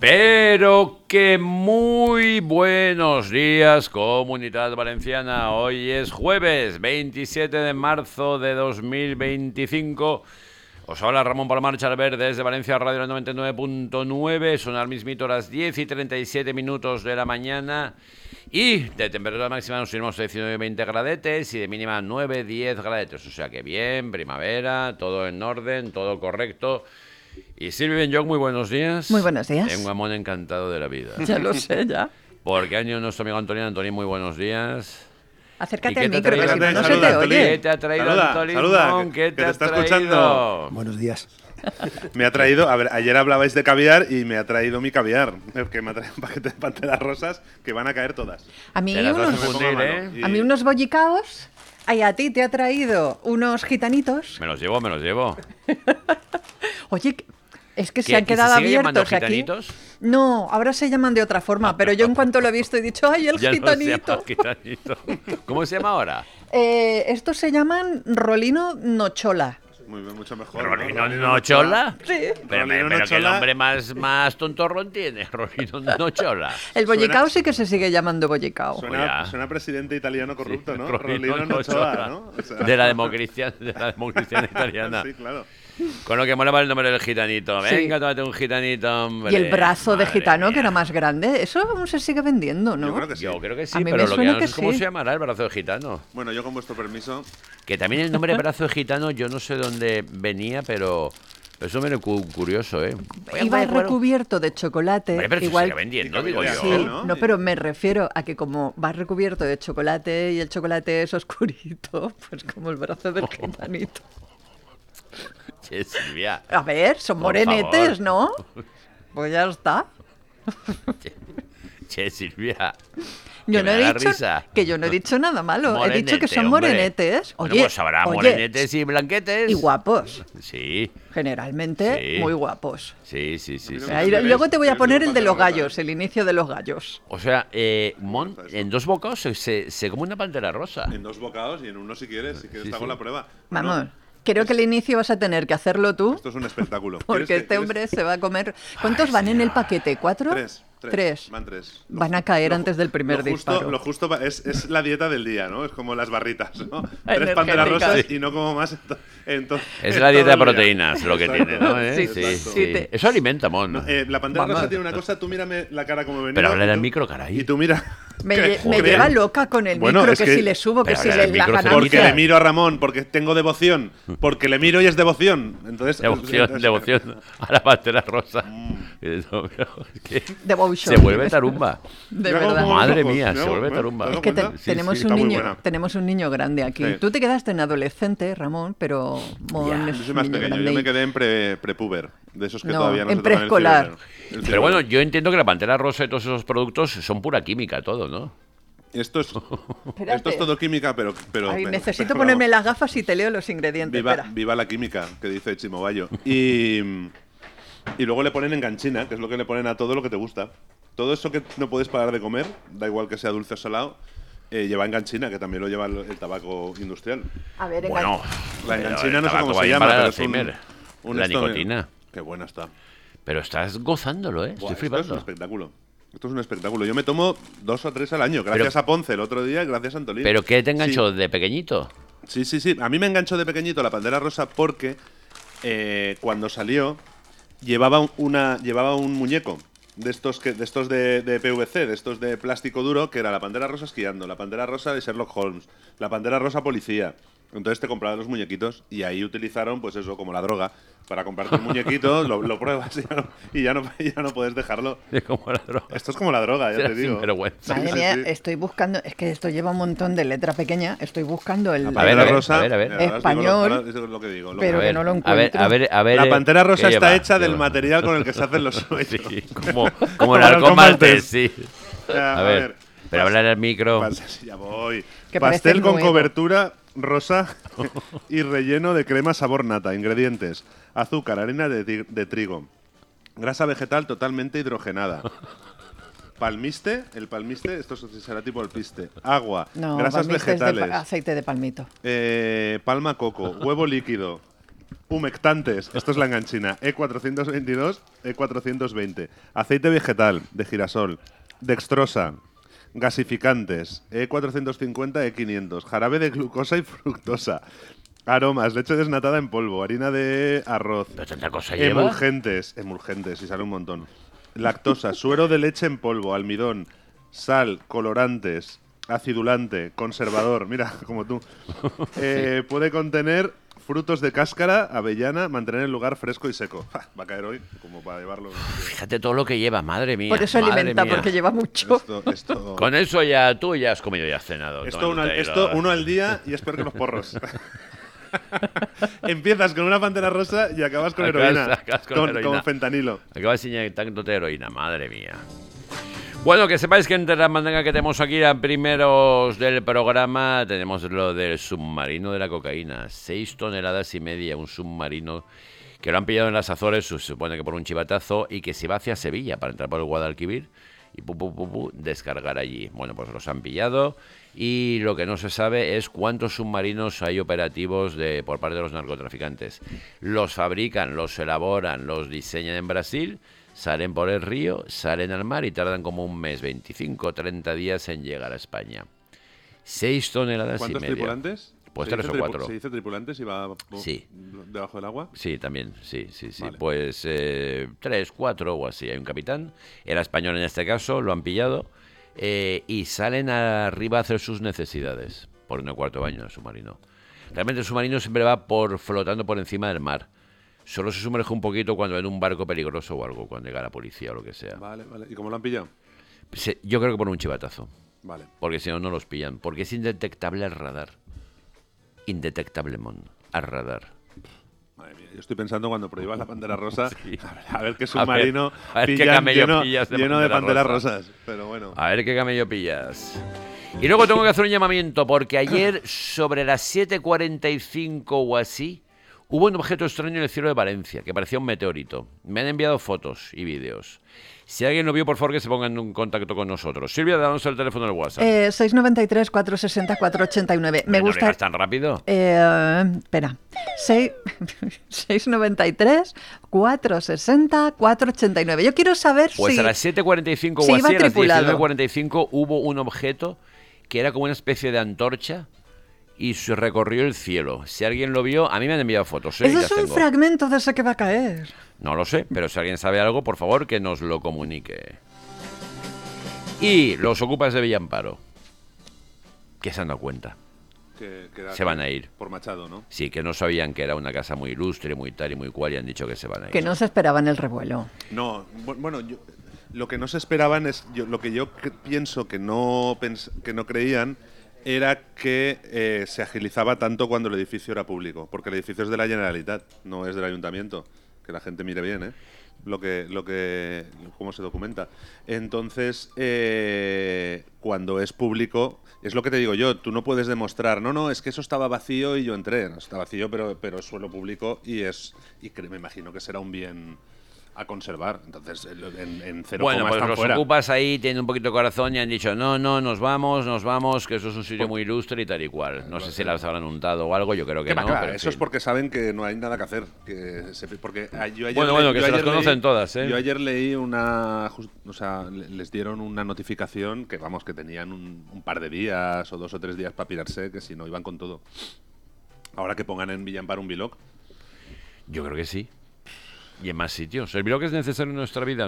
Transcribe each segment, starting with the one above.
Pero que muy buenos días, Comunidad Valenciana. Hoy es jueves 27 de marzo de 2025. Os habla Ramón Palomar Charver desde Valencia Radio 99.9. Son al mismito las 10 y 37 minutos de la mañana. Y de temperatura máxima nos iremos a 19-20 gradetes y de mínima 9-10 gradetes. O sea que bien, primavera, todo en orden, todo correcto. Y Silvia Benyoc, muy buenos días. Muy buenos días. Un amor encantado de la vida. Ya lo sé, ya. Porque año nuestro amigo Antolín. Antolín, muy buenos días. Acércate ¿Y al qué micro, te ha que si traído? no, no se te oye. ¿Qué te ha traído Antolín? Saluda, ¿Qué te te ha está traído? escuchando. Buenos días. Me ha traído, a ver, ayer hablabais de caviar y me ha traído mi caviar, que me ha traído un paquete de panteras rosas que van a caer todas. A mí Te las vas a unos, fundir, mano. ¿eh? Y- a mí unos bollicaos. Ay, a ti te ha traído unos gitanitos. Me los llevo. Oye, es que se ¿Qué? han ¿Y se quedado sigue llamando abiertos aquí. gitanitos? No, ahora se llaman de otra forma, pero yo en cuanto lo he visto he dicho, ¡ay, el Ya no se gitanito! llama gitanito. ¿Cómo se llama ahora? Estos se llaman Rolino Nochola. Muy bien, mucho mejor. ¿Rolino Nochola? Sí. Pero Rolino que el Nochola. nombre más tontorrón tiene, Rolino Nochola. El bollicao sí que se sigue llamando bollicao. Suena, Oye. suena presidente italiano corrupto, ¿no? Rolino Rolino Nochola, ¿no? O sea- De la democristiana italiana. Sí, claro. Con lo que molaba el nombre del gitanito. Sí. Venga, tómate un gitanito, hombre. Y el brazo de Madre gitano, mía. que era más grande, eso aún se sigue vendiendo, ¿no? Yo creo que sí. Yo creo que sí, A mí pero me lo que suena no sé que es cómo sí. se llamará el brazo de gitano. Bueno, yo con vuestro permiso. Que también el nombre brazo de gitano, yo no sé dónde venía, pero eso me era curioso, ¿eh? Iba recubierto de chocolate. Hombre, pero igual se sigue vendiendo, Y digo yo. Gabriel, Sí, ¿no? no, pero me refiero a que como va recubierto de chocolate y el chocolate es oscurito, pues como el brazo del gitanito. Che, Silvia. A ver, son Por morenetes, favor. ¿no? Pues ya está. Che, Silvia. Yo que no me he da dicho risa. que yo no he dicho nada malo. He dicho que Morenete, son hombre. morenetes. Bueno, Oye, pues habrá oye, morenetes y blanquetes. y guapos. Sí, Generalmente Sí. muy guapos. sí. no me Ahí, veréis, luego te voy a yo poner digo el de los pantera rosa, gallos, el inicio de los gallos. O sea, en dos bocados se come una pantera rosa. En dos bocados y en uno si quieres te Sí, hago sí. la prueba. Vamos, Bueno, creo que el inicio vas a tener que hacerlo tú, esto es un espectáculo. porque ¿Quieres este que- hombre se va a comer... ¿Cuántos van en el paquete? ¿4? Tres. Van tres. Van a caer antes del primer lo justo, disparo. Lo justo es la dieta del día, ¿no? Es como las barritas, ¿no? Tres Energéticas. panteras rosas Sí. y no como más Es la dieta de proteínas lo que Exacto. tiene, ¿no? Sí, Sí, exacto. sí, te- Eso alimenta, mon. No, la pantera Vamos. rosa tiene una cosa, tú mírame la cara como venía. Pero habla en el micro, caray. Y tú mira. Me, que- me que- lleva loca con el Bueno, micro, es que, que- si le subo, que Pero si el le micro la se ganancia. Porque le miro a Ramón, porque tengo devoción. Porque le miro y es devoción. Entonces, Devoción a la pantera rosa. Es que Devotion. se vuelve tarumba. De Mira cómo verdad. mueve los Madre ojos. mía, Mira se vuelve cómo- tarumba. ¿te das Es que cuenta? Sí, tenemos, sí, un está muy niño, buena. tenemos un niño grande aquí. Sí. Tú te quedaste en adolescente, Ramón, pero Mon es Yo soy un más niño pequeño, grande. yo me quedé en prepuber. De esos que No, todavía no en se toman el preescolar. ciruelo. Pero bueno, yo entiendo que la pantera rosa y todos esos productos son pura química, todo, ¿no? Esto es todo química, pero. Ay, pero- necesito pero ponerme vamos, las gafas y te leo los ingredientes. Viva, Espera. viva la química, que dice Chimo Bayo. Y luego le ponen enganchina, que es lo que le ponen a todo lo que te gusta. Todo eso que no puedes parar de comer, da igual que sea dulce o salado, lleva enganchina, que también lo lleva el tabaco industrial. A ver, Bueno, La pero enganchina el no sé tabaco cómo va se bien llama, para pero el es un Alzheimer. La esto- nicotina. Qué buena está. Pero estás gozándolo, ¿eh? Buah, Estoy esto es un flipando. espectáculo. Esto es un espectáculo. Yo me tomo 2 o 3 al año, gracias a Ponce el otro día y gracias a Antolín. ¿Pero qué te enganchó de pequeñito? Sí. A mí me enganchó de pequeñito la pantera rosa porque cuando salió llevaba un muñeco de estos de PVC, de estos de plástico duro, que era la pantera rosa esquiando, la pantera rosa de Sherlock Holmes, la pantera rosa policía. Entonces te comprabas los muñequitos y ahí utilizaron, pues eso, como la droga, para comprarte un muñequito, lo pruebas y ya no puedes dejarlo. Es como la droga. Esto es como la droga, ya Será te digo. sinvergüenza. Madre Sí, mía, sí. estoy buscando. Es que esto lleva un montón de letra pequeña. Estoy buscando el. A ver, Pantera a ver, rosa, a ver. mira, ahora os digo Español, ahora es lo que digo. pero que- que no lo a ver, encuentro. a ver. La pantera rosa ¿qué está lleva? hecha ¿Qué del lleva? material con el que se hacen los sueños. Sí, como el halcón maltés, sí. A ver, pero hablar al micro. Sí, ya voy. Que parece Pastel con nuevo. cobertura rosa y relleno de crema sabor nata. Ingredientes: azúcar, harina de trigo, grasa vegetal totalmente hidrogenada. Palmiste, esto será tipo alpiste. Agua, No, grasas palmiste es de vegetales, aceite de palmito. palma coco, huevo líquido, Humectantes, esto es la enganchina, E422, E420. Aceite vegetal de girasol, dextrosa, gasificantes, E450, E500. Jarabe de glucosa y fructosa. Aromas, leche desnatada en polvo, harina de arroz. ¿Pero tanta cosa lleva? Emulgentes, y sale un montón. Lactosa, suero de leche en polvo, almidón, sal, colorantes, acidulante, conservador, mira, como tú. Puede contener frutos de cáscara, avellana, mantener el lugar fresco y seco. Va a caer hoy, como para llevarlo. Fíjate todo lo que lleva, madre mía. Por eso madre alimenta, mía. porque lleva mucho. Esto, Con eso tú ya has comido y has cenado. esto uno al día y es peor que los porros. Empiezas con una pantera rosa y acabas con heroína. Acabas con heroína. Con fentanilo. Acabas inyectándote heroína, madre mía. Bueno, que sepáis que entre las mandangas que tenemos aquí, a primeros del programa, tenemos lo del submarino de la cocaína. 6,5 toneladas, un submarino que lo han pillado en las Azores, se supone que por un chivatazo, y que se va hacia Sevilla para entrar por el Guadalquivir y descargar allí. Bueno, pues los han pillado y lo que no se sabe es cuántos submarinos hay operativos por parte de los narcotraficantes. Los fabrican, los elaboran, los diseñan en Brasil, salen por el río, salen al mar y tardan como un mes, 25 30 días en llegar a España. 6 toneladas y ¿Cuántos media. tripulantes? Pues 3 o 4. ¿Se dice tripulantes y va Sí. debajo del agua? Sí, también, sí. Vale. Pues 3, 4 o así. Hay un capitán, era español en este caso, lo han pillado y salen arriba a hacer sus necesidades por 1/4 baño el submarino. Realmente el submarino siempre va flotando por encima del mar. Solo se sumerge un poquito cuando ven un barco peligroso o algo, cuando llega la policía o lo que sea. Vale. ¿Y cómo lo han pillado? Yo creo que por un chivatazo, Vale. porque si no, no los pillan. Porque es indetectable al radar. Indetectable, al radar. Madre mía, yo estoy pensando cuando prohíbas la pantera rosa, Sí. a ver qué submarino a ver qué pillan camello pillas de lleno de pantera panteras rosa. rosas. Pero bueno. A ver qué camello pillas. Y luego tengo que hacer un llamamiento, porque ayer, sobre las 7:45 o así, hubo un objeto extraño en el cielo de Valencia, que parecía un meteorito. Me han enviado fotos y vídeos. Si alguien lo vio, por favor, que se pongan en contacto con nosotros. Silvia, danos el teléfono del WhatsApp. 693 460 489. Me ¿No gusta. digas tan rápido? Espera. 693 460 489. Yo quiero saber Pues si. a las 7:45 si o iba así, a las tripulado. 19:45 hubo un objeto que era como una especie de antorcha y se recorrió el cielo. Si alguien lo vio, a mí me han enviado fotos. Ese Las es un tengo. fragmento de ese que va a caer. No lo sé, pero si alguien sabe algo, por favor, que nos lo comunique. Y los ocupas de Villamparo, que se han dado cuenta. Que era Se van a ir. Por Machado, ¿no? Sí, que no sabían que era una casa muy ilustre, muy tal y muy cual, y han dicho que se van a ir. Que no se esperaban el revuelo. No, bueno, lo que no se esperaban es. Lo que yo pienso que no creían era que se agilizaba tanto cuando el edificio era público. Porque el edificio es de la Generalitat, no es del Ayuntamiento. Que la gente mire bien, ¿eh? Cómo se documenta. Entonces, cuando es público, es lo que te digo yo, tú no puedes demostrar, no, es que eso estaba vacío y yo entré. No, está vacío, pero es suelo público y me imagino que será un bien a conservar. Entonces, en cero Bueno, pues están los fuera. ocupas ahí, tienen un poquito de corazón y han dicho, no, nos vamos, que eso es un sitio muy ilustre y tal y cual. No sé si las habrán untado o algo, yo creo que no. Claro, pero en eso es fin. porque saben que no hay nada que hacer. Porque yo ayer Bueno, que yo se las ayer conocen todas, ¿eh? Yo ayer leí les dieron una notificación que, vamos, que tenían un par de días o 2 o 3 días para pirarse, que si no iban con todo. Ahora que pongan en Villamparo un vlog. Yo creo que sí. Y en más sitios. El blog es necesario en nuestra vida.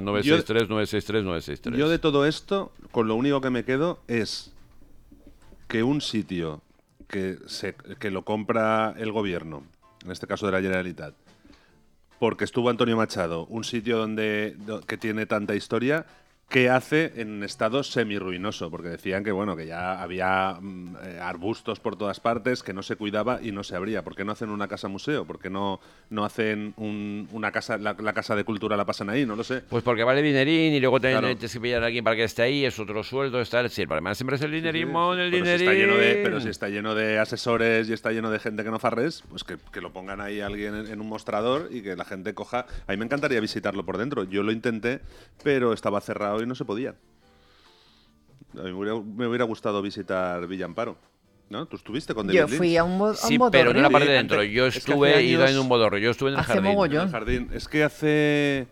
963. Yo de todo esto, con lo único que me quedo es que un sitio que lo compra el gobierno, en este caso de la Generalitat, porque estuvo Antonio Machado, un sitio que tiene tanta historia, ¿qué hace en estado semi-ruinoso? Porque decían que bueno, que ya había arbustos por todas partes, que no se cuidaba y no se abría. ¿Por qué no hacen una casa museo? ¿Por qué no hacen una casa, la casa de cultura la pasan ahí? No lo sé. Pues porque vale dinerín y luego Claro. tienes que pillar a alguien para que esté ahí, es otro sueldo, está. Sí, el problema siempre es el dinerismo, el Pero dinerín. pero si está lleno de asesores y está lleno de gente que no farres, pues que lo pongan ahí alguien en un mostrador y que la gente coja. A mí me encantaría visitarlo por dentro. Yo lo intenté, pero estaba cerrado y no se podía. A mí me hubiera gustado visitar Villamparo. ¿No? ¿Tú estuviste con David Yo Lynch? fui a un Sí, bodorrio. pero no en la parte de Sí, dentro. antes- Yo es que hace estuve ido años- en un bodorrio. Yo estuve en el Hace jardín. mogollón. En el jardín. Es que hace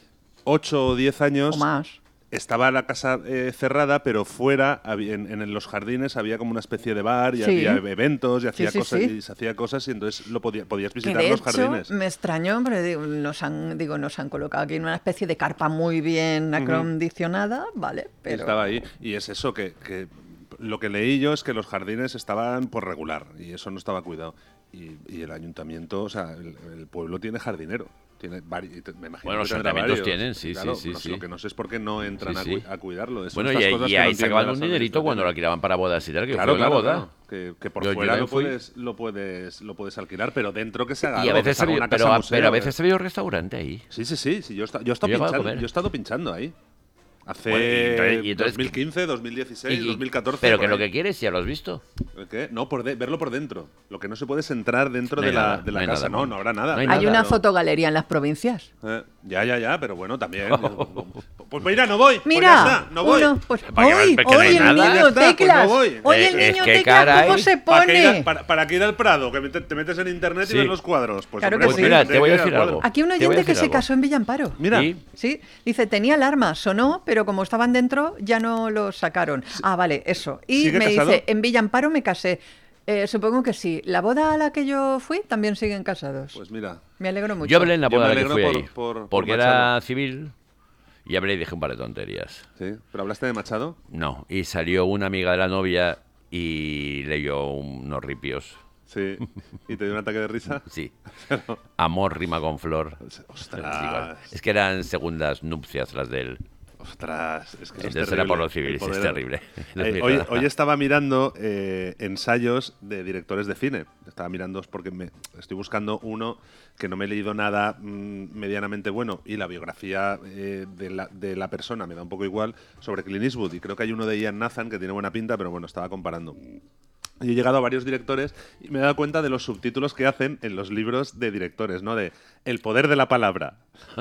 8 o 10 años O más. estaba la casa cerrada, pero fuera, en los jardines, había como una especie de bar y Sí. había eventos y, hacía sí, cosas, sí. y se hacía cosas y entonces podías Que visitar de los hecho jardines. me extrañó, pero nos han colocado aquí en una especie de carpa muy bien acondicionada, ¿vale? Y Pero estaba ahí. Y es eso, que lo que leí yo es que los jardines estaban por regular y eso no estaba cuidado. Y el ayuntamiento, o sea, el pueblo tiene jardinero. Tiene me imagino Bueno, que los tendrá ayuntamientos varios. tienen, sí, Claro, sí, no sé, sí. Lo que no sé es por qué no entran Sí, sí. a cuidarlo. Son Bueno, estas y cosas ahí que no sacaban entienden un las dinerito cuando lo administraciones. alquilaban para bodas y tal, que Claro, fue una claro, boda. claro. Que por Yo fuera también fui. lo puedes alquilar, pero dentro que se haga Y a algo, que veces se haga había, una casa museo, pero a veces había un restaurante ahí. Sí. Yo he estado Yo he llegado a pinchando, comer. yo he estado pinchando ahí. Hace Bueno, y entonces- 2015, 2016, 2014. Pero por que lo ahí. que quieres ya lo has visto. ¿Qué? No, verlo por dentro. Lo que no se puede es entrar dentro No hay de la, nada, de la no hay casa. nada, No, Mon. no habrá nada. No hay hay nada, una no. fotogalería en las provincias. Ya, pero bueno, también. Pues mira, no voy. Mira, pues ya está, no voy. uno, pues ¿Para qué vas? hoy, Porque no hay hoy el nada. Ya niño está, pues teclas, no voy. hoy el Es niño que, teclas, caray, ¿cómo se ¿Para qué, pone? para qué ir al Prado? Que te metes en internet Sí. y ves los cuadros. Pues, Claro hombre, que Pues sí. mira, tienes te voy a que ir al decir cuadro. algo. Aquí un Te voy a oyente que decir se algo. casó en Villamparo. Mira, ¿Y? Sí, dice, tenía alarma, sonó, pero como estaban dentro ya no lo sacaron. Ah, vale, eso. Y ¿Sigue me casado? dice, en Villamparo me casé. Supongo que sí. La boda a la que yo fui también siguen casados. pues mira. Me alegro mucho. Yo hablé en la Yo boda me a la que fui alegro ahí. por Porque Machado. era civil y hablé y dije un par de tonterías. Sí, pero hablaste de Machado. No, y salió una amiga de la novia y leyó unos ripios. Sí. ¿Y te dio un ataque de risa? Sí. Amor rima con flor. Ostras. Es que eran segundas nupcias las de él. Ostras, es que eso es Entonces era por lo terrible. civil, sí, El es poder- terrible. Hoy estaba mirando ensayos de directores de cine. Estaba mirando porque estoy buscando uno que no me he leído nada medianamente bueno y la biografía de la persona me da un poco igual sobre Clint Eastwood. Y creo que hay uno de Ian Nathan que tiene buena pinta, pero bueno, estaba comparando. Y he llegado a varios directores y me he dado cuenta de los subtítulos que hacen en los libros de directores, ¿no? De El poder de la palabra,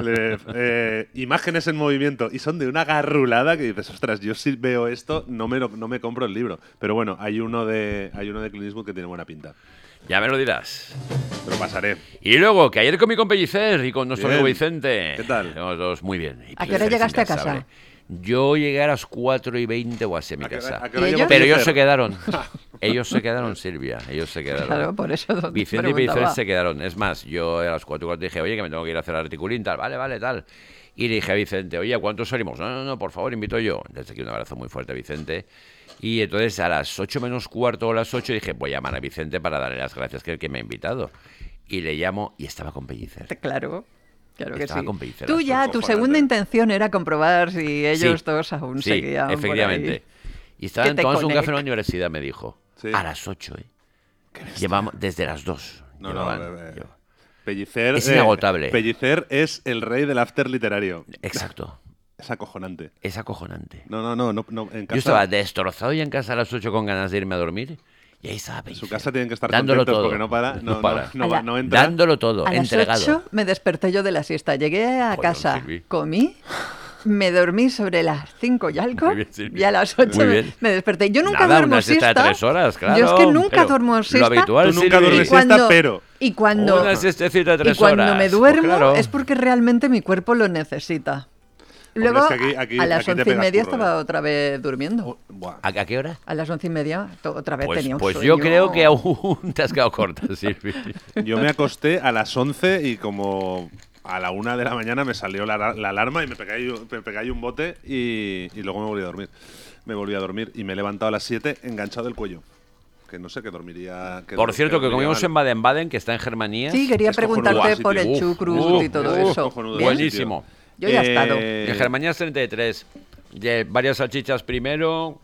imágenes en movimiento, y son de una garrulada que dices, ostras, yo si veo esto no me compro el libro. Pero bueno, hay uno de Clint Eastwood que tiene buena pinta. Ya me lo dirás. Pero pasaré. Y luego, que ayer comí con Pellicer y con nuestro Bien. amigo Vicente. ¿Qué tal? Los dos muy bien. Y ¿A qué hora Pellicer es llegaste a casa? incansable. Yo llegué a las 4:20 o así a mi casa. ¿A qué hora ¿Y llegó ellos? Pero ellos Pellicer? se quedaron. Ellos se quedaron, Silvia. Ellos se quedaron. Claro, por eso Vicente y preguntaba. Pellicer se quedaron. Es más, yo a las 4:15 dije, oye, que me tengo que ir a hacer articulín, tal. Vale, tal. Y le dije a Vicente, oye, ¿a cuántos salimos? No, por favor, invito yo. Desde aquí un abrazo muy fuerte a Vicente. Y entonces a las 8 menos cuarto o las 8 dije, voy a llamar a Vicente para darle las gracias que es el que me ha invitado. Y le llamo y estaba con Pellicer. Claro. Claro que Estaba sí. con Pellicer, Tú eso ya, es tu cojonante. segunda intención era comprobar si ellos Sí, dos aún sí, seguían por efectivamente. ahí. Y estaban Que te tomando un café en conecta. la universidad, me dijo. Sí. A las 8, ¿eh? Llevamos desde las 2. No, llevaban. no, Yo- Pellicer, Es inagotable. Pellicer es el rey del after literario. Exacto. Es acojonante. Es acojonante. No, en casa, Yo estaba destrozado ya en casa a las 8 con ganas de irme a dormir. Y ahí estaba en Pellicer. su casa tienen que estar dándolo contentos todo. porque no para. No para. no entra. Dándolo todo, A las entregado. 8 me desperté yo de la siesta. Llegué a Joder, casa, Silvi. comí, me dormí sobre las 5 y algo, Muy bien, Silvi. y a las 8 Muy bien. me desperté. Yo nunca Nada, duermo una siesta de siesta. 3 horas, claro. Yo es que nunca pero duermo Lo siesta. habitual, Tú nunca Silvi. duermes siesta, pero- Y cuando, Una siestecita de 3 y cuando horas. me Pues duermo claro. es porque realmente mi cuerpo lo necesita. Hombre, Luego, es que aquí a las te 11 y pegas media curro, estaba otra vez durmiendo. Buah. ¿A qué hora? A las 11 y media otra vez Pues, tenía un pues sueño. yo creo que aún te has quedado corta, Silvi. Yo me acosté a las 11 y como a la 1 de la mañana me salió la alarma y me pegué ahí un bote y luego me volví a dormir. Me volví a dormir y me he levantado a las 7 enganchado del cuello. Que no sé, que dormiría... Por cierto, que dormiría comimos mal. en Baden-Baden, que está en Germanía. Sí, quería Es cojonudo preguntarte el por el sitio. chucrut y todo eso. cojonudo Bien. el Buenísimo. Yo ya he estado. En Germanías 33. Varias salchichas primero,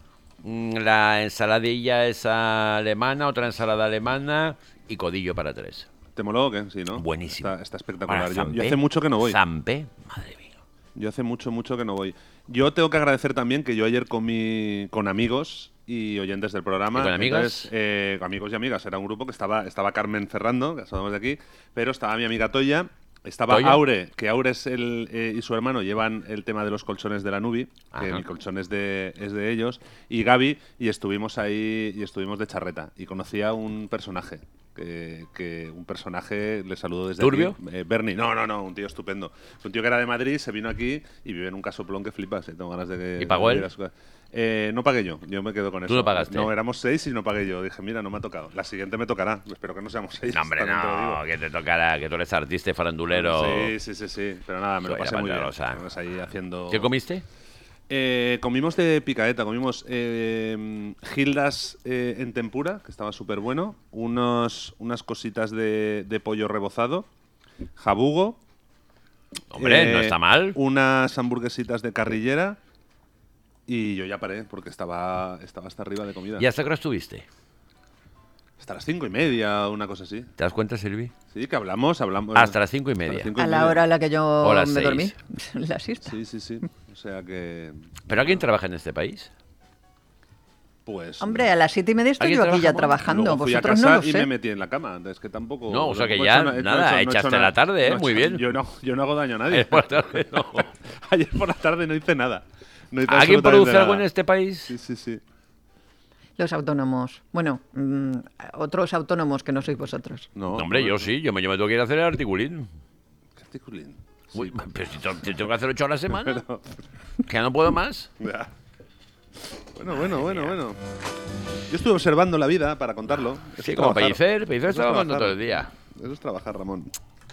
la ensaladilla esa alemana, otra ensalada alemana y codillo para 3. ¿Te moló o qué? Sí, ¿no? Buenísimo. Está espectacular. Ahora, Yo hace mucho que no voy. Zampé, madre mía. Yo hace mucho que no voy. Yo tengo que agradecer también que yo ayer comí con amigos y oyentes del programa. ¿Y con amigas? Entonces, amigos y amigas. Era un grupo que estaba Carmen Ferrando, que somos de aquí, pero estaba mi amiga Toya, Estaba ¿Toya? Aure, que Aure es y su hermano llevan el tema de los colchones de la Nubi, que Ajá. mi colchón es de ellos, y Gaby, y estuvimos ahí, y estuvimos de charreta. Y conocí a un personaje, que un personaje, le saludo desde ¿Turbio? aquí. Bernie, no, un tío estupendo. Un tío que era de Madrid, se vino aquí y vive en un casoplón que flipas, tengo ganas de que... ¿Y pagó él? vieras. No pagué yo me quedo con eso. ¿Tú no pagaste? No, éramos 6 y no pagué yo. Dije, mira, no me ha tocado. La siguiente me tocará. Espero que no seamos 6. No, hombre, no, que te tocará, que tú eres artista y farandulero. Sí. Pero nada, me lo Soy pasé muy bien. Pantera Rosa. Estuvimos ahí haciendo... ¿Qué comiste? Comimos de picaeta, comimos gildas en tempura, que estaba súper bueno, unas cositas de pollo rebozado, jabugo. Hombre, no está mal. Unas hamburguesitas de carrillera y yo ya paré porque estaba hasta arriba de comida. ¿Y hasta qué hora estuviste? Hasta las 5:30, una cosa así. ¿Te das cuenta, Silvi? Sí, que hablamos. Hasta las 5:30. Hasta las 5:30. A la hora a la que yo O las me 6. dormí. La siesta. Sí. O sea que... ¿Pero alguien trabaja en este país? Pues... Hombre, a las 7:30 estoy ¿Alguien yo aquí ya trabaja, trabajando. Luego fui a Vosotros casa no lo y sé. me metí en la cama. Es que tampoco... No, o sea que tampoco he ya, hecho no he nada, hecho- no he hecho echaste nada. la tarde, No he muy hecho- bien. Yo no hago daño a nadie. Por la tarde, no. Ayer por la tarde no hice nada. No hice ¿Alguien absolutamente produce nada. algo en este país? Sí. Los autónomos. Bueno, otros autónomos que no sois vosotros. No, No, hombre, yo sí, yo me tengo que ir a hacer el articulín. ¿Qué articulín? Uy, pero si tengo que hacer 8 horas a la semana, Pero- que ya no puedo más. Ya. Bueno. Yo estuve observando la vida para contarlo. Eso Sí, es como trabajar. Pellicer Eso es estaba hablando trabajar. todo el día. Eso es trabajar, Ramón.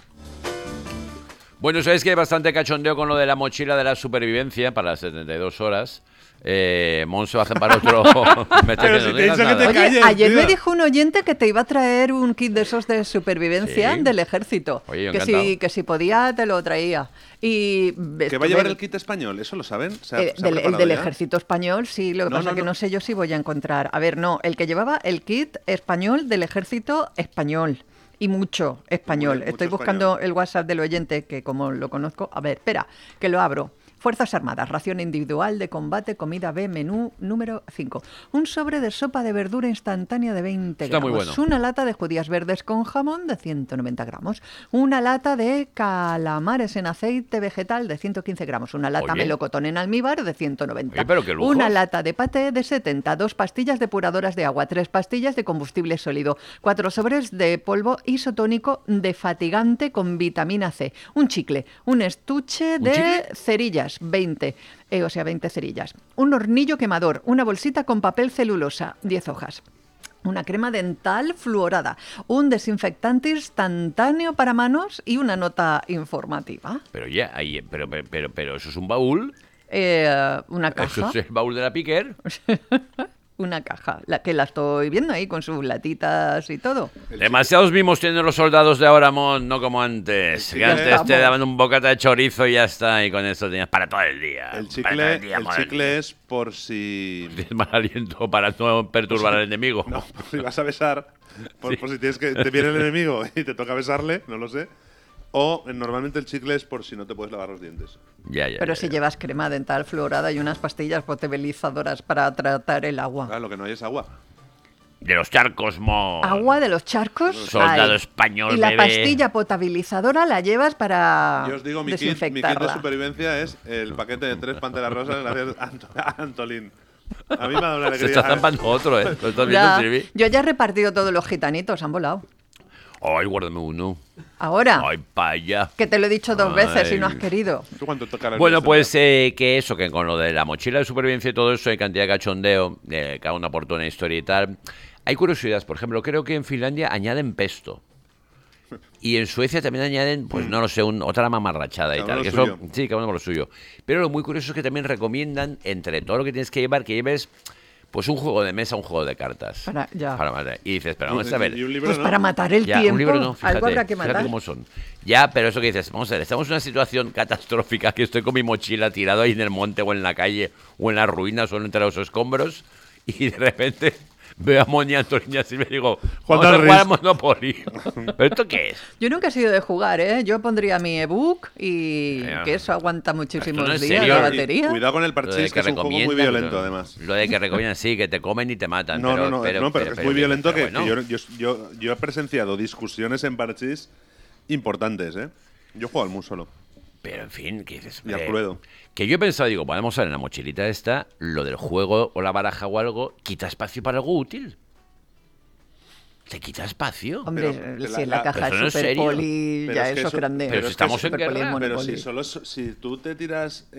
Bueno, sabéis que hay bastante cachondeo con lo de la mochila de la supervivencia para las 72 horas. Monse va a hacer para otro. Me está Pero diciendo, si "No te he digas dicho que te nada". Oye, calles, ayer tío. me dijo un oyente que te iba a traer un kit de esos de supervivencia Sí. del ejército. Oye, yo que encantado. si podía, te lo traía. Y ¿Que va a llevar el kit español? ¿Eso lo saben? ¿Se ha el preparado del ya? ejército español, sí, lo que No, pasa no, que no. no sé yo si voy a encontrar. A ver, no, el que llevaba el kit español del ejército español. Y mucho español. Mucho Estoy buscando español. el WhatsApp del oyente, que como lo conozco. A ver, espera, que lo abro. Fuerzas Armadas, ración individual de combate, comida B, menú número 5. Un sobre de sopa de verdura instantánea de 20 Está gramos. muy bueno. Una lata de judías verdes con jamón de 190 gramos. Una lata de calamares en aceite vegetal de 115 gramos. Una lata Oye. melocotón en almíbar de 190. Oye, pero qué lujos. Una lata de paté de 70. 2 pastillas depuradoras de agua. 3 pastillas de combustible sólido. 4 sobres de polvo isotónico defatigante con vitamina C. Un chicle. Un estuche de chicle? cerillas. 20. 20 cerillas. Un hornillo quemador. Una bolsita con papel celulosa. 10 hojas. Una crema dental fluorada, un desinfectante instantáneo para manos y una nota informativa. Pero ya, pero eso es un baúl. Una Eso caja. es el baúl de la Piquer. Una caja, la que la estoy viendo ahí con sus latitas y todo. Demasiados mimos tienen los soldados de ahora, Mon, no como antes. Que antes te Vamos. daban un bocata de chorizo y ya está, y con eso tenías para todo el día. El Para todo chicle, día, el madre chicle mía. es por si... Tienes mal aliento para no perturbar al enemigo. No, por si vas a besar, por si tienes que te viene el enemigo y te toca besarle, no lo sé. O normalmente el chicle es por si no te puedes lavar los dientes. Ya, Pero ya, si ya. llevas crema dental fluorada y unas pastillas potabilizadoras para tratar el agua. Claro, lo que no hay es agua. De los charcos, Mon. Agua de los charcos. Soldado hay. español, Y la bebé. pastilla potabilizadora la llevas para Yo os digo, mi kit de desinfectarla. supervivencia es el paquete de 3 panteras rosas gracias a Antolín. A mí me ha dado una Se alegría. está zampando otro, ¿eh? ¿Lo estás viendo, Ya, Silvi? yo ya he repartido todos los gitanitos, han volado. Ay, guárdame uno. Ahora, Ay, paya. que te lo he dicho 2 veces y no has Ay. querido. ¿Tú cuánto toca la Bueno, lista? pues que eso, que con lo de la mochila de supervivencia y todo eso, hay cantidad de cachondeo, cada uno aportó una historia y tal. Hay curiosidades, por ejemplo, creo que en Finlandia añaden pesto. Y en Suecia también añaden, pues no lo sé, otra mamarrachada y Cada tal. uno Que lo eso, suyo. sí, cada uno con lo suyo. Pero lo muy curioso es que también recomiendan, entre todo lo que tienes que llevar, que lleves pues un juego de mesa, un juego de cartas. Ya. Para matar. Y dices, pero vamos a ver. Y un libro, Pues ¿no? para matar el Ya, tiempo, un libro no, fíjate, algo habrá que fíjate matar. cómo son. Ya, pero eso que dices, vamos a ver, estamos en una situación catastrófica, que estoy con mi mochila tirado ahí en el monte o en la calle o en las ruinas o entre los escombros y de repente veo a Moni Antolín y me digo, Juan vamos a del jugar al Riz. Monopoly. ¿Pero esto qué es? Yo nunca he sido de jugar, ¿eh? Yo pondría mi ebook y Ya. que eso aguanta muchísimos Esto no es días serio. la Y batería. cuidado con el Lo de parchís, que es un juego muy recomiendan, violento, lo- además. Lo de que recomiendan, sí, que te comen y te matan. No, pero, no, pero, pero es muy violento pero que bueno. yo he presenciado discusiones en parchís importantes, ¿eh? Yo juego al Mus solo. Pero en fin, ¿qué dices? Y al Cluedo. Que yo he pensado, digo, podemos usar en la mochilita esta lo del juego o la baraja o algo, quita espacio para algo útil. ¿Te quita espacio? Hombre, Pero si en la caja pero es ¿en serio? Superpoli, Pero ya es que eso eso- es grande. pero si es que estamos en Superpoli, guerra. Pero Monopoly. si tú te tiras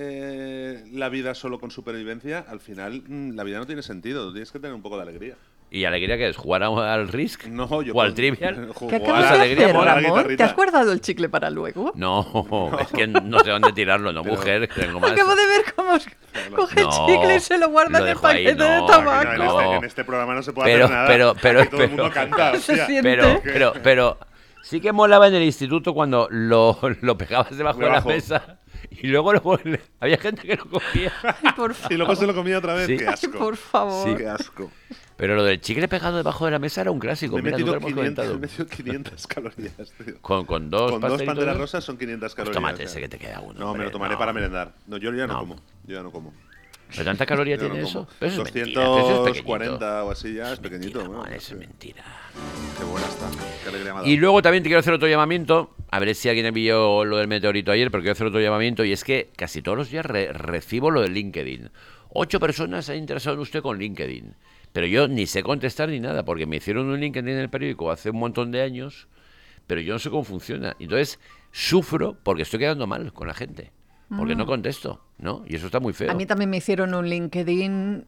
la vida solo con supervivencia, al final la vida no tiene sentido. Tú tienes que tener un poco de alegría. ¿Y alegría que es? ¿Jugar al Risk? No, yo ¿O al con- Trivial? ¿Qué jugar acabas a de la alegría hacer, con la Ramón? guitarrita. ¿Te has guardado el chicle para luego? No, es que no sé dónde tirarlo, no, Pero- mujer, que tengo más. Acabo de ver cómo coge el No, chicle y se lo guarda lo en el dejo ahí, paquete de no, tabaco. no. En este programa no se puede Pero- hacer nada. pero- Aquí todo el mundo pero- canta, Se hostia. siente. Pero sí que molaba en el instituto cuando lo pegabas debajo de la Debajo. mesa y luego había gente que lo cogía. Ay, por favor. Y luego se lo comía otra vez. Sí. Qué Ay, asco. por favor. Qué asco. Pero lo del chicle pegado debajo de la mesa era un clásico. Me he Mira, metido nunca lo hemos 500, comentado. me he metido 500 calorías, tío. Con dos Con dos pastelitos. panteras rosas son 500 Pues calorías. tómate o sea. ese que te queda uno. No, me hombre, lo tomaré no. para merendar. No, yo ya no, No. como. Yo ya no como. ¿Pero tanta caloría Yo no tiene como. eso? Pero eso es mentira, pero eso es pequeñito. 240 o así ya es pequeñito. Mentira, ¿no? man, eso es mentira. Qué buena está. Qué alegría me ha dado. Y luego también te quiero hacer otro llamamiento, a ver si alguien vio lo del meteorito ayer, pero quiero hacer otro llamamiento, y es que casi todos los días recibo lo de LinkedIn. 8 personas se han interesado en usted con LinkedIn, pero yo ni sé contestar ni nada, porque me hicieron un LinkedIn en el periódico hace un montón de años, pero yo no sé cómo funciona. Entonces sufro porque estoy quedando mal con la gente, porque no contesto, ¿no? Y eso está muy feo. A mí también me hicieron un LinkedIn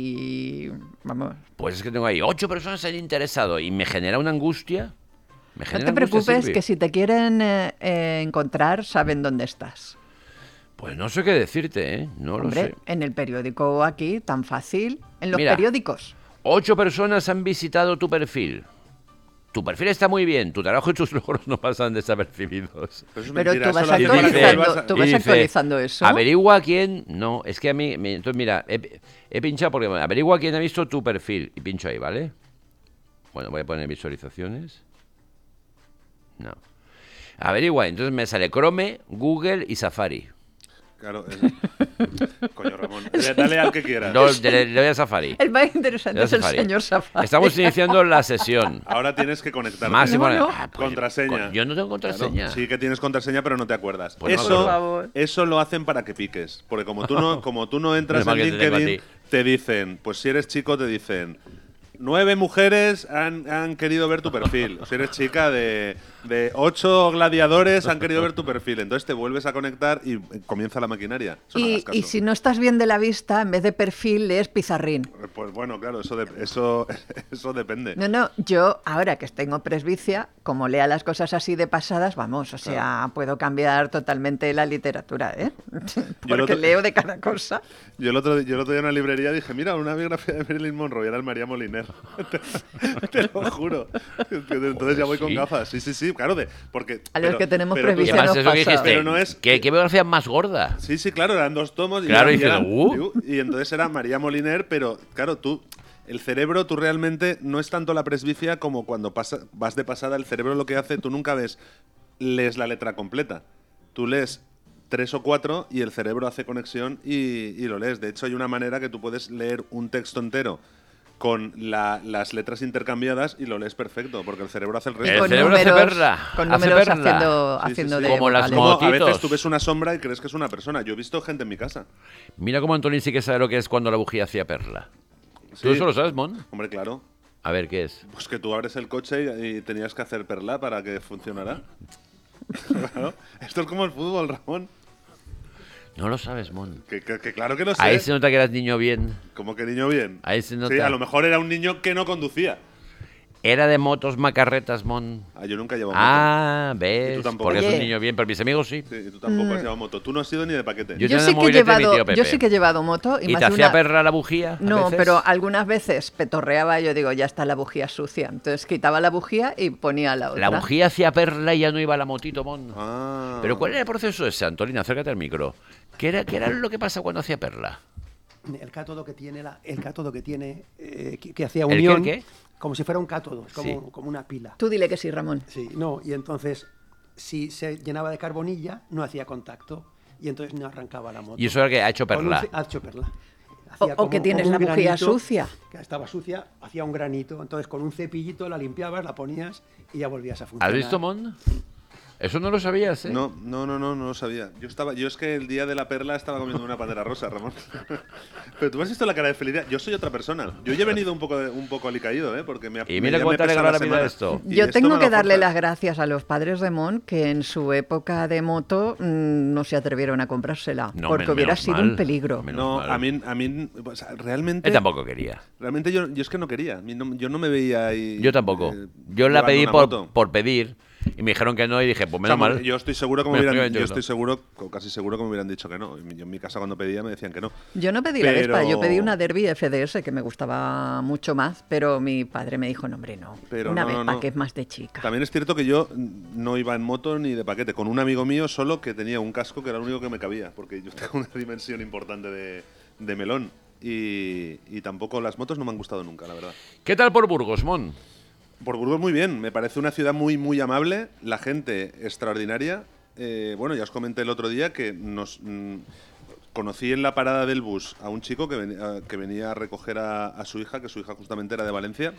y vamos. Pues es que tengo ahí 8 personas se han interesado y me genera una angustia. Me No genera te angustia, preocupes, Silvi. que si te quieren encontrar, saben dónde estás. Pues no sé qué decirte, ¿eh? No lo Hombre, sé. en el periódico aquí, tan fácil. En los Mira. periódicos. 8 personas han visitado tu perfil. Tu perfil está muy bien, tu trabajo y tus logros no pasan desapercibidos. Pero, eso es Pero mentira, tú vas eso lo hacen para que actualizando, vuelvas a- tú Y vas dice, actualizando eso. Averigua quién... No, es que a mí... entonces, mira, he pinchado porque... Averigua quién ha visto tu perfil. Y pincho ahí, ¿vale? Bueno, voy a poner visualizaciones. No. Averigua, entonces me sale Chrome, Google y Safari. Claro, coño, Ramón. Dale al que quieras. Le doy a Safari. El más interesante Le es doy el a Safari. señor Safari. Estamos iniciando la sesión. Ahora tienes que conectarte. Máximo. No, no. Contraseña. Yo no tengo contraseña. Claro, sí que tienes contraseña, pero no te acuerdas. Pues no, por eso, favor. eso lo hacen para que piques. Porque como tú no entras Menos mal en que te tengo a LinkedIn, ti. te dicen, pues si eres chico, te dicen, 9 mujeres han querido ver tu perfil. Si eres chica, de 8 gladiadores han querido ver tu perfil. Entonces te vuelves a conectar y comienza la maquinaria. Eso no hagas caso. Y si no estás bien de la vista, en vez de perfil, lees pizarrín. Pues bueno, claro, eso depende. No, yo ahora que tengo presbicia, como lea las cosas así de pasadas, vamos, o sea, puedo cambiar totalmente la literatura, ¿eh? Yo el Porque otro- leo de cada cosa. Yo el otro día en una librería dije, mira, una biografía de Marilyn Monroe y era el María Moliner. Te lo juro. Entonces ya voy con ¿Sí? gafas. Sí, claro. Porque, A los que tenemos pero tú presbicia ¿Qué sabes- más nos eso que pasa. dijiste? Pero no es- ¿Qué biografía más gorda? Sí, claro, eran 2 tomos. Claro, y diciendo, y entonces era María Moliner, pero claro, el cerebro, tú realmente no es tanto la presbicia como cuando vas de pasada, el cerebro lo que hace, tú nunca lees la letra completa. Tú lees 3 o 4 y el cerebro hace conexión y lo lees. De hecho, hay una manera que tú puedes leer un texto entero con las letras intercambiadas y lo lees perfecto, porque el cerebro hace el resto. El con cerebro hace números, perla, con hace números perla. haciendo, Sí, sí, haciendo sí. de Como las vocales. Como a veces motitos. tú ves una sombra y crees que es una persona. Yo he visto gente en mi casa. Mira cómo Antonín sí que sabe lo que es cuando la bujía hacía perla. ¿Tú Sí. eso lo sabes, Mon? Hombre, claro. A ver, ¿qué es? Pues que tú abres el coche y tenías que hacer perla para que funcionara. Claro. Esto es como el fútbol, Ramón. No lo sabes, Mon. Que claro que lo sé. Ahí se nota que eras niño bien. Como que niño bien. Ahí se nota. Sí, a lo mejor era un niño que no conducía. Era de motos macarretas, Mon. Yo nunca llevo moto. Ah, Y ves. tú tampoco. Porque es un Oye. niño bien, pero mis amigos sí. Sí, y tú tampoco has llevado moto. Tú no has sido ni de paquete. Yo Yo tenía sí, que he mobilete de mi llevado, tío Pepe. yo sí que he llevado moto y ¿Y más te de hacía una... perla la bujía? a No, veces? pero algunas veces petorreaba, yo digo, ya está la bujía sucia. Entonces quitaba la bujía y ponía la otra. La bujía hacía perla y ya no iba la motito, Mon. Ah. Pero ¿cuál era el proceso ese, Antolina? Acércate al micro. ¿Qué era lo que pasa cuando hacía perla? El cátodo que tiene, que hacía ¿El qué, unión, el qué? como si fuera un cátodo, es como, Sí. como una pila. Tú dile que sí, Ramón. Sí, no, y entonces, si se llenaba de carbonilla, no hacía contacto, y entonces no arrancaba la moto. Y eso era que ha hecho Con un perla. ha hecho perla. O Hacía que tienes un la bujía granito, sucia. Que estaba sucia, hacía un granito, entonces con un cepillito la limpiabas, la ponías y ya volvías a ¿Has funcionar. visto, Mon? Eso no lo sabías, ¿eh? No lo sabía. Yo es que el día de la perla estaba comiendo una pantera rosa, Ramón. Pero tú has visto la cara de felicidad. Yo soy otra persona. Yo ya he venido un poco alicaído, ¿eh? Porque Y mira cómo te alegra la vida esto. Y Yo esto tengo me que lo darle fuerza. las gracias a los padres de Mon que en su época de moto no se atrevieron a comprársela, No, porque hubiera menos sido mal. un peligro. Menos No, mal. a mí o sea, realmente... Él tampoco quería. Realmente yo es que no quería. Yo no me veía ahí... Yo tampoco. Yo la llevando pedí una moto. por pedir y me dijeron que no y dije, pues O sea, menos mal. yo estoy seguro que me Menos hubieran, mal, yo yo estoy no. seguro, casi seguro que me hubieran dicho que no. Yo en mi casa cuando pedía me decían que no. Yo no pedí la Pero- Vespa, yo pedí una Derby FDS que me gustaba mucho más, pero mi padre me dijo, no hombre, no, Pero una no, Vespa no. que es más de chica. También es cierto que yo no iba en moto ni de paquete, con un amigo mío solo que tenía un casco que era lo único que me cabía, porque yo tengo una dimensión importante de melón. Y tampoco las motos no me han gustado nunca, la verdad. ¿Qué tal por Burgos, Mon? Por Burgos muy bien, me parece una ciudad muy amable, la gente extraordinaria. Bueno, ya os comenté el otro día que conocí en la parada del bus a un chico que venía a recoger a su hija, que su hija justamente era de Valencia,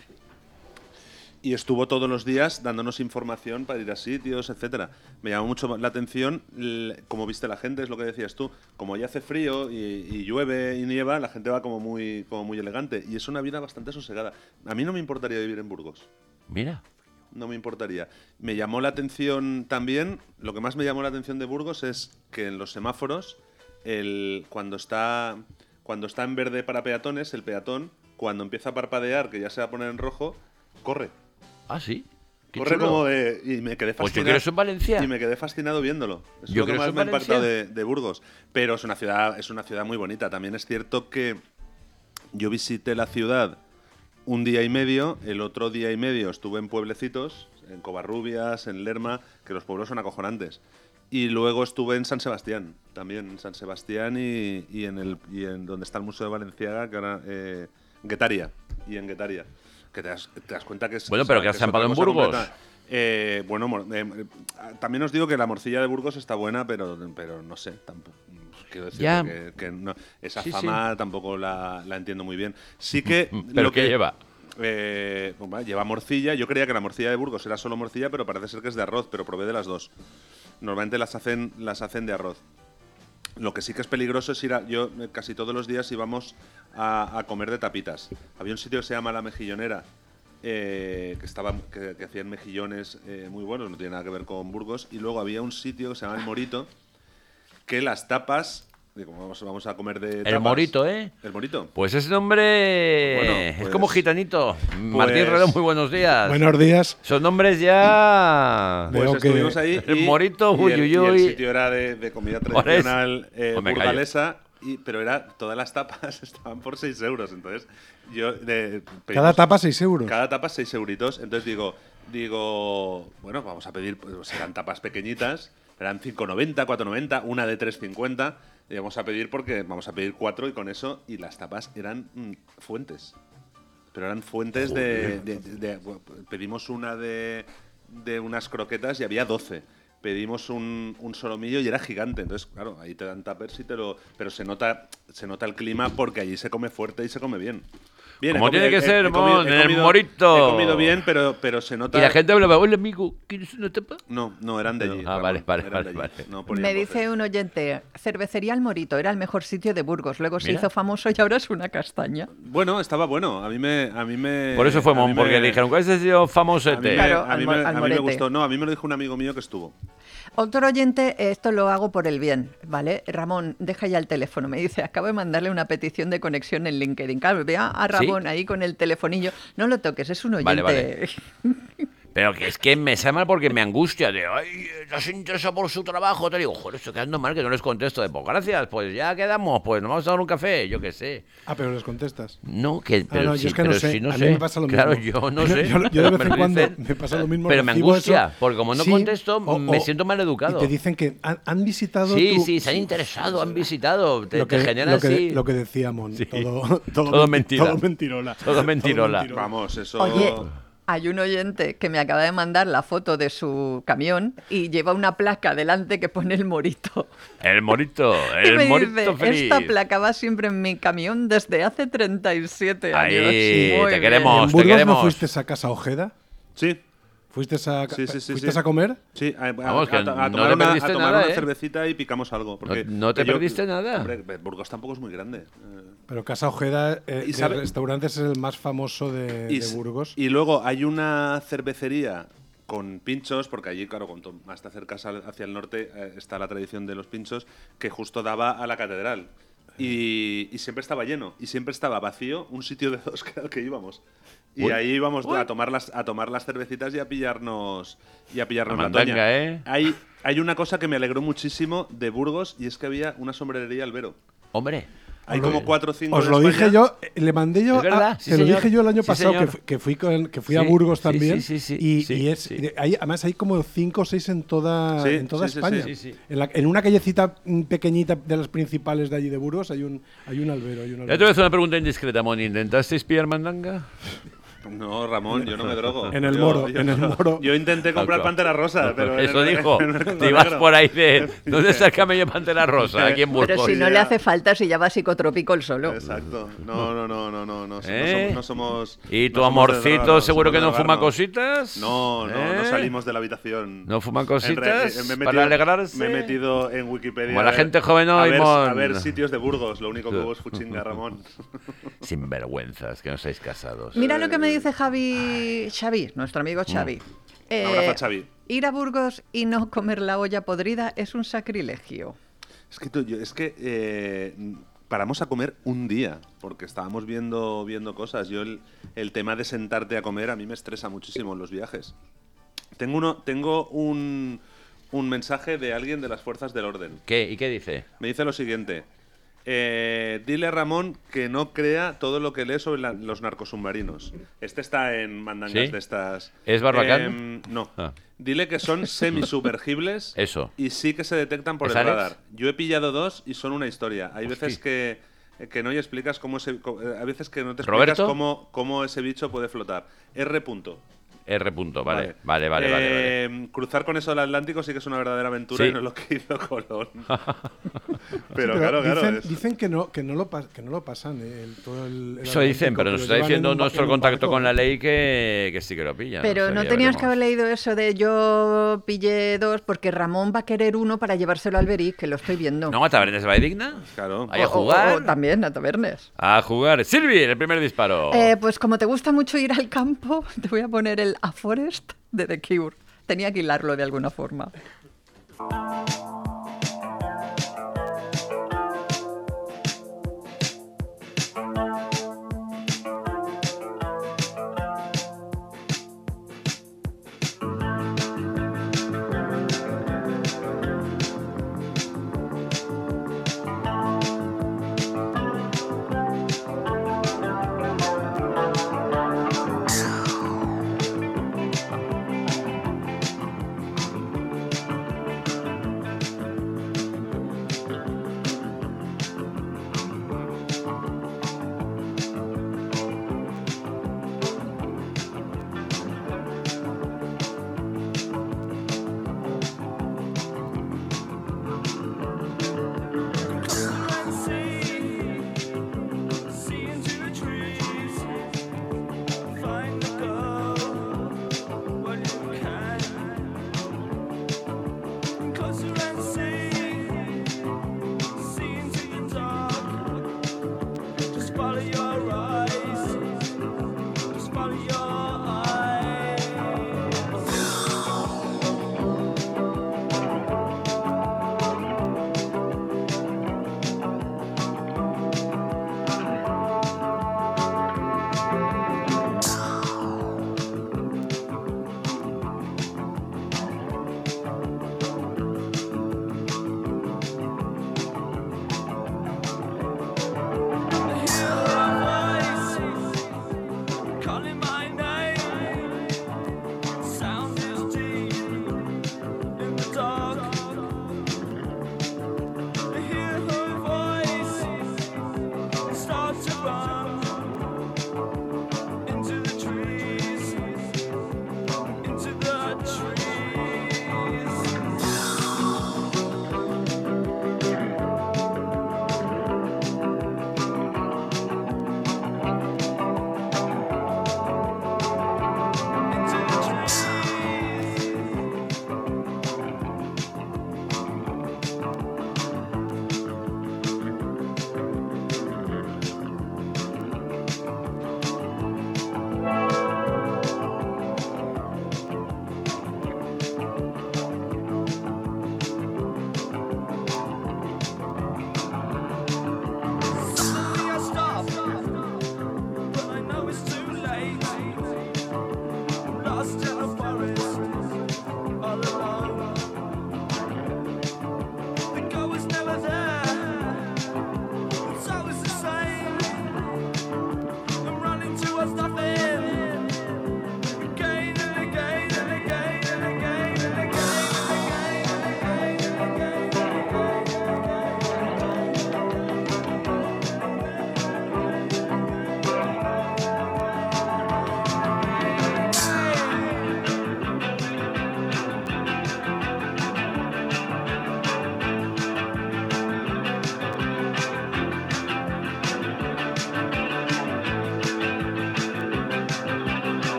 y estuvo todos los días dándonos información para ir a sitios, etcétera. Me llamó mucho la atención cómo viste la gente, es lo que decías tú. Como ya hace frío y llueve y nieva, la gente va como muy elegante, y es una vida bastante sosegada. A mí no me importaría vivir en Burgos. Mira. No me importaría. Me llamó la atención también, lo que más me llamó la atención de Burgos es que en los semáforos, cuando está en verde para peatones, el peatón, cuando empieza a parpadear, que ya se va a poner en rojo, corre. Ah, sí. Qué Corre chulo. como de... Y me quedé Pues yo fascinado. quiero eso en Valencia. Y me quedé fascinado viéndolo. Eso Yo es lo que quiero más eso me ha en impactado Valencia. de Burgos. Pero es una ciudad muy bonita. También es cierto que yo visité la ciudad un día y medio, el otro día y medio estuve en pueblecitos, en Covarrubias, en Lerma, que los pueblos son acojonantes. Y luego estuve en San Sebastián, también en San Sebastián y en donde está el Museo de Valenciaga, que ahora Guetaria, y en Guetaria. Que te das cuenta que es... Bueno, pero que has es otra zampado en cosa Burgos. completa. Bueno, también os digo que la morcilla de Burgos está buena, pero no sé, tampoco. Quiero decir Ya. que no, esa Sí, fama tampoco la entiendo muy bien. Sí que... ¿Pero lo qué que lleva? Lleva morcilla. Yo creía que la morcilla de Burgos era solo morcilla, pero parece ser que es de arroz, pero probé de las dos. Normalmente las hacen de arroz. Lo que sí que es peligroso es yo casi todos los días íbamos a comer de tapitas. Había un sitio que se llama La Mejillonera, que hacían mejillones muy buenos, no tiene nada que ver con Burgos. Y luego había un sitio que se llama El Morito, que las tapas... Digo, vamos a comer de tapas. El Morito, ¿eh? El Morito. Pues ese nombre Bueno, es pues- como gitanito. Martín Reloj, muy buenos días. Buenos días. Son nombres ya... Pues Veo que- estuvimos ahí El Morito, y el uyuyuy. sitio era de comida Por tradicional eso. Pues me callo. burgalesa, pero todas las tapas estaban por 6 euros. Entonces, Cada tapa 6 euros. Cada tapa 6 euritos. Entonces digo, bueno, vamos a pedir, pues eran tapas pequeñitas, eran 5,90, 4,90, una de 3,50. Y vamos a pedir 4 y con eso, y las tapas eran fuentes. Pero eran fuentes pedimos una de unas croquetas y había 12. Pedimos un solomillo y era gigante. Entonces, claro, ahí te dan tuppers pero se nota el clima porque allí se come fuerte y se come bien. Bien, Como tiene que ser, Mon, en el comido- Morito. He comido bien, pero se nota... Y la gente hablaba, hola amigo, ¿quieres una tapa? No, eran de allí. Ah, Ramón, vale, eran de allí. vale. No ponían Me voces. dice un oyente, cervecería El Morito, era el mejor sitio de Burgos, luego se Mira. hizo famoso y ahora es una castaña. Bueno, estaba bueno. A mí me... Por eso fue a mí Mon, porque me- le dijeron, ¿cuál es ese tío A mí, famosete? Claro, a mí al me morete. gustó. No, a mí me lo dijo un amigo mío que estuvo. Otro oyente, esto lo hago por el bien, ¿vale? Ramón, deja ya el teléfono. Me dice, acabo de mandarle una petición de conexión en LinkedIn. Claro, vea a Ramón ahí con el telefonillo. No lo toques, es un oyente. Vale. Pero que es que me sale mal porque me angustia de, ay, ¿estás interesado por su trabajo? Te digo, joder, estoy quedando mal que no les contesto. Pues gracias, pues ya quedamos, pues nos vamos a dar un café, yo qué sé. Ah, pero les contestas. No, que, pero no, yo sí, es que no pero sé. sí, no A mí sé. me pasa lo mismo. Claro, yo no sé. Yo de vez Me en lo cuando dicen. me pasa lo mismo. Pero me recibo angustia, eso. porque como no Sí, contesto, me siento mal educado. Y te dicen que han visitado Sí, tu- sí, se han interesado, han visitado. Te lo genera así. lo que decíamos. Sí. Todo mentira. Todo mentirola. Todo mentirola. Vamos, eso... Oye, hay un oyente que me acaba de mandar la foto de su camión y lleva una placa delante que pone El Morito. El Morito, Y me el Morito dice, feliz. esta placa va siempre en mi camión desde hace 37 años. Ahí, Muy te bien. queremos. ¿En te Burgos queremos. no fuiste a Casa Ojeda? Sí, ¿Fuiste Sí. a comer? Sí, Vamos, que no tomar te una, perdiste tomar nada, una ¿eh? cervecita y picamos algo. Porque No te perdiste nada. Hombre, Burgos tampoco es muy grande. Pero Casa Ojeda ¿Y de sabe- restaurantes es el más famoso de s- Burgos. Y luego hay una cervecería con pinchos, porque allí, claro, cuanto más te acercas hacia el norte, está la tradición de los pinchos, que justo daba a la catedral. Y siempre estaba lleno, y siempre estaba vacío un sitio de dos que era el que íbamos. Y Uy. ahí íbamos a tomar las cervecitas y a pillarnos La la mandanga, toña. ¿eh? Hay una cosa que me alegró muchísimo de Burgos, y es que había una sombrerería Albero. Hombre. Hay como 4 o 5 Os de lo España. dije yo, le mandé yo, Es verdad, sí, te lo señor. dije yo el año Sí, pasado señor. que fui a Sí, Burgos sí, también. sí, y sí. además hay como 5 o 6 en toda Sí, sí, España. sí. Sí. En una callecita pequeñita de las principales de allí de Burgos hay un albero. Ya te voy a hacer una pregunta indiscreta, Moni. ¿Intentasteis pillar mandanga? No, Ramón, yo no me drogo. En el Moro, en el Moro. Yo intenté comprar Alcohol. Pantera Rosa, pero... Eso dijo. en el Te ibas negro. por ahí de... ¿Dónde está el camello Pantera Rosa? Aquí en Burgos. Pero si no ya. le hace falta, si ya va psicotrópico el solo. Exacto. No ¿Eh? somos... ¿Y no tu somos de amorcito drogarnos, seguro que no somos de fuma drogarnos. cositas? No ¿Eh? salimos de la habitación. ¿No fuman En cositas me he para alegrarse? Me he metido en Wikipedia. Como la gente joven a hoy, ver, Mon. a ver sitios de Burgos. Lo único que hubo es Fuchinga, Ramón. Sin vergüenzas, que no estáis casados. Mira lo que me dice Xavi, nuestro amigo Xavi. Un abrazo, Xavi. Ir a Burgos y no comer la olla podrida es un sacrilegio. Es que paramos a comer un día, porque estábamos viendo cosas. Yo el tema de sentarte a comer a mí me estresa muchísimo en los viajes. Tengo un mensaje de alguien de las fuerzas del orden. ¿Qué? ¿Y qué dice? Me dice lo siguiente. Dile a Ramón que no crea todo lo que lee sobre los narcosubmarinos. Este está en mandangas ¿Sí? de estas. ¿Es Barbacán? No. Ah. Dile que son semisumergibles. Eso. Y sí que se detectan por ¿Es el Alex? radar. Yo he pillado 2 y son una historia. Hay veces que no y explicas cómo a veces que no te explicas ¿Roberto? cómo ese bicho puede flotar. R. R. Vale. Cruzar con eso el Atlántico sí que es una verdadera aventura Sí. y no es lo que hizo Colón. Pero Sí, claro. dicen que no lo pasan. Todo el Eso dicen, Atlántico, pero que nos lo está llevan diciendo en nuestro un contacto barco. con la ley que sí que lo pilla. Pero sé, no ya tenías que veremos. haber leído eso de yo pillé 2 porque Ramón va a querer uno para llevárselo al Beric, que lo estoy viendo. ¿No a Tabernes va digna? Claro. ¿Ahí a jugar? O también a Tabernes. A jugar. Silvi, el primer disparo. Pues como te gusta mucho ir al campo, te voy a poner el A Forest de The Cure. Tenía que hilarlo de alguna forma.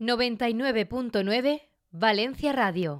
99.9 Valencia Radio.